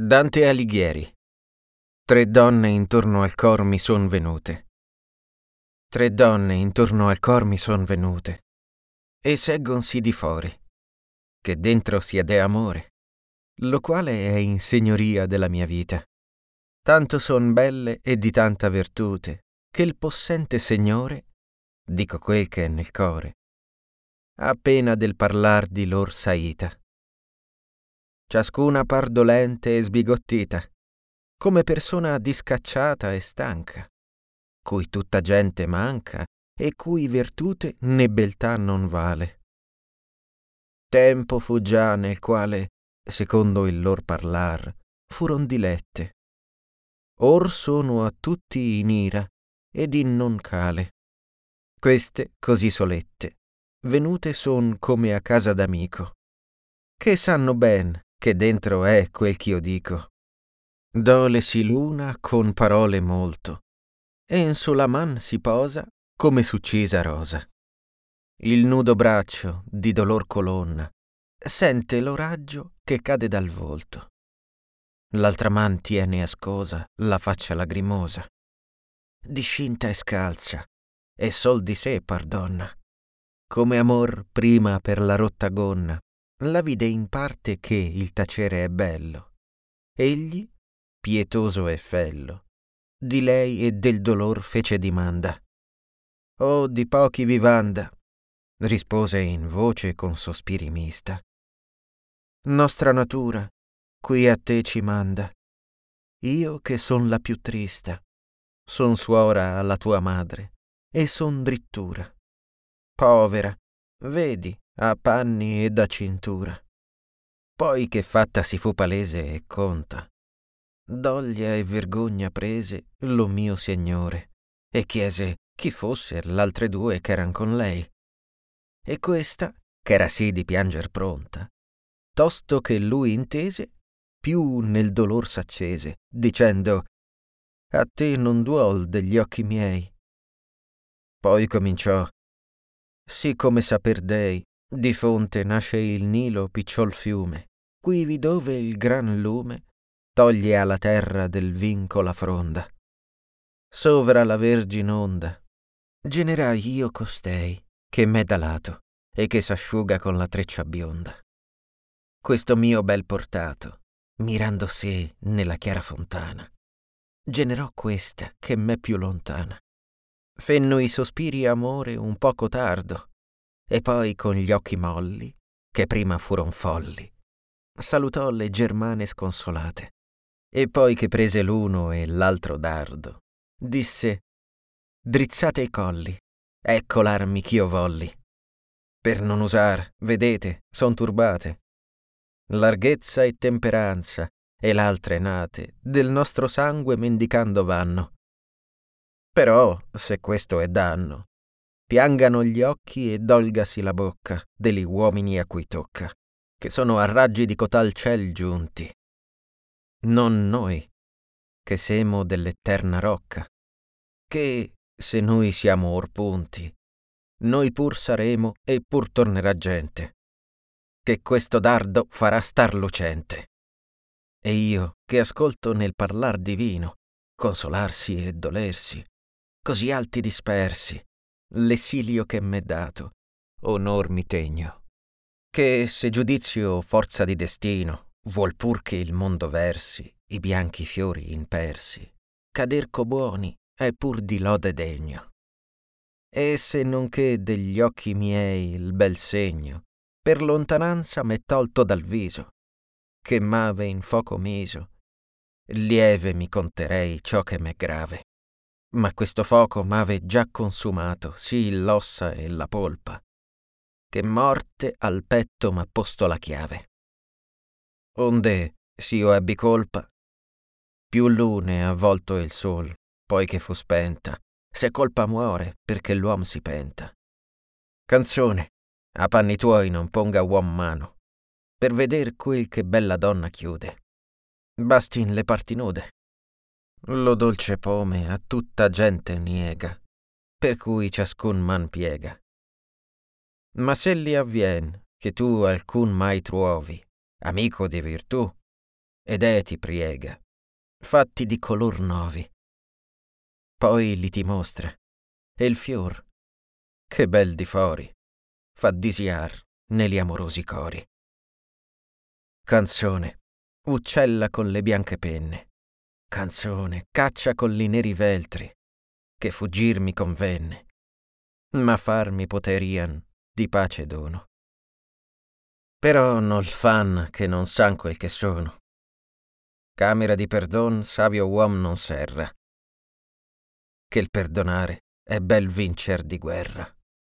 Dante Alighieri. 3 donne intorno al cor mi son venute. 3 donne intorno al cor mi son venute, e seggonsi di fori, che dentro siede amore, lo quale è in signoria della mia vita. Tanto son belle e di tanta virtute, che il possente Signore, dico quel che è nel core, ha pena del parlar di lor saita. Ciascuna par dolente e sbigottita, come persona discacciata e stanca, cui tutta gente manca e cui virtute né beltà non vale. Tempo fu già nel quale, secondo il lor parlar, furon dilette. Or sono a tutti in ira ed in non cale. Queste, così solette, venute son come a casa d'amico, che sanno ben che dentro è quel ch'io dico. Dolesi l'una con parole molto, e in sulla man si posa come s'uccisa rosa. Il nudo braccio di dolor colonna sente lo raggio che cade dal volto. L'altra man tiene ascosa la faccia lagrimosa, discinta e scalza, e sol di sé pardonna. Come amor prima per la rotta gonna la vide in parte che il tacere è bello. Egli, pietoso e fello, di lei e del dolor fece dimanda. «Oh, di pochi vivanda», rispose in voce con sospiri mista. «Nostra natura, qui a te ci manda. Io che son la più trista, son suora alla tua madre, e son drittura. Povera, vedi, a panni e da cintura. Poi che fatta si fu palese e conta, doglia e vergogna prese lo mio signore, e chiese chi fosse l'altre 2 ch'eran con lei. E questa, ch'era sì di pianger pronta, tosto che lui intese, più nel dolor s'accese, dicendo: «A te non duol degli occhi miei». Poi cominciò: «Sì come saper dei, di fonte nasce il Nilo picciol fiume, quivi dove il gran lume toglie alla terra del vinco la fronda. Sovra la vergine onda generai io costei, che m'è da lato e che s'asciuga con la treccia bionda. Questo mio bel portato, mirando sé nella chiara fontana, generò questa che m'è più lontana. Fenno i sospiri amore un poco tardo, e poi con gli occhi molli, che prima furon folli, salutò le germane sconsolate, e poi che prese l'uno e l'altro dardo, disse: «Drizzate i colli, ecco l'armi ch'io volli. Per non usar, vedete, son turbate. Larghezza e temperanza, e l'altre nate, del nostro sangue mendicando vanno. Però, se questo è danno, piangano gli occhi e dolgasi la bocca degli uomini a cui tocca, che sono a raggi di cotal ciel giunti. Non noi, che semo dell'eterna rocca, che, se noi siamo or punti, noi pur saremo e pur tornerà gente, che questo dardo farà star lucente. E io, che ascolto nel parlar divino, consolarsi e dolersi, così alti dispersi, l'essilio che m'è dato, onor mi tegno. Che se giudizio o forza di destino vuol pur che il mondo versi i bianchi fiori impersi, cader co buoni è pur di lode degno. E se non che degli occhi miei il bel segno per lontananza m'è tolto dal viso, che m'ave in foco miso, lieve mi conterei ciò che m'è grave. Ma questo foco m'ave già consumato sì l'ossa e la polpa, che morte al petto m'ha posto la chiave. Onde, s'io ebbi colpa, più lune ha volto il sol, poi che fu spenta, se colpa muore perché l'uom si penta. Canzone, a panni tuoi non ponga uom mano, per veder quel che bella donna chiude. Bastin le parti nude. Lo dolce pome a tutta gente niega, per cui ciascun man piega. Ma se li avvien che tu alcun mai truovi, amico di virtù, ed ti priega, fatti di color novi. Poi li ti mostra, e il fior, che bel di fori, fa disiar negli amorosi cori. Canzone, uccella con le bianche penne, canzone, caccia con li neri veltri, che fuggir mi convenne, ma farmi poterian di pace dono. Però nol fan che non san quel che sono. Camera di perdon savio uom non serra, che il perdonare è bel vincer di guerra.